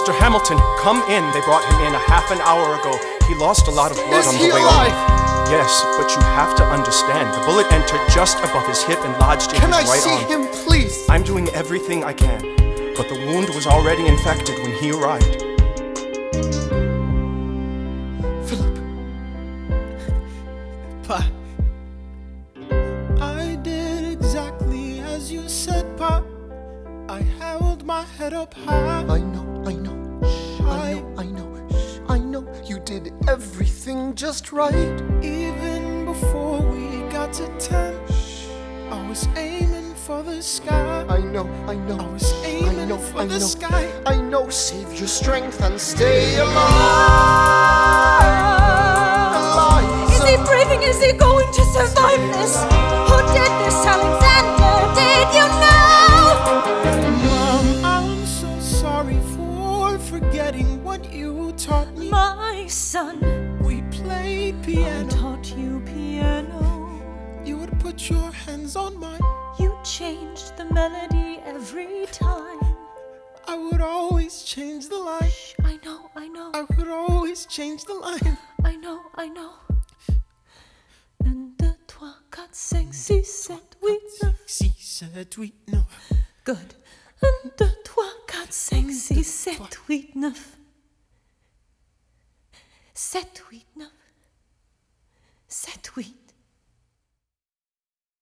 Mr. Hamilton, come in. They brought him in a half an hour ago. He lost a lot of blood on the way over. Yes, but you have to understand, the bullet entered just above his hip and lodged in his right arm. Can I see him, please? I'm doing everything I can, but the wound was already infected when he arrived. Philip. Pa, I did exactly as you said, Pa. I held my head up high. I know. I know you did everything just right. Even before we got to 10, I was aiming for the sky. I know. I was aiming for the sky. I know, save your strength and stay alive. Is he breathing? Is he going to survive this? Who did this, Alexander? Did you know? Mom, I'm so sorry for forgetting what you taught me. My son, We played I piano. taught you piano. You would put your hands on mine. You changed the melody every time. I would always change the line. Shh, I know. I would always change the line. I know. 1, 2, 3, 4, 5, 6, 7, 8, 9. 6, 7, 8, 9. Good. 1, 2, 3, 4, 5, 6, 7, 8, 9. 7, 8, 9. 7, 8,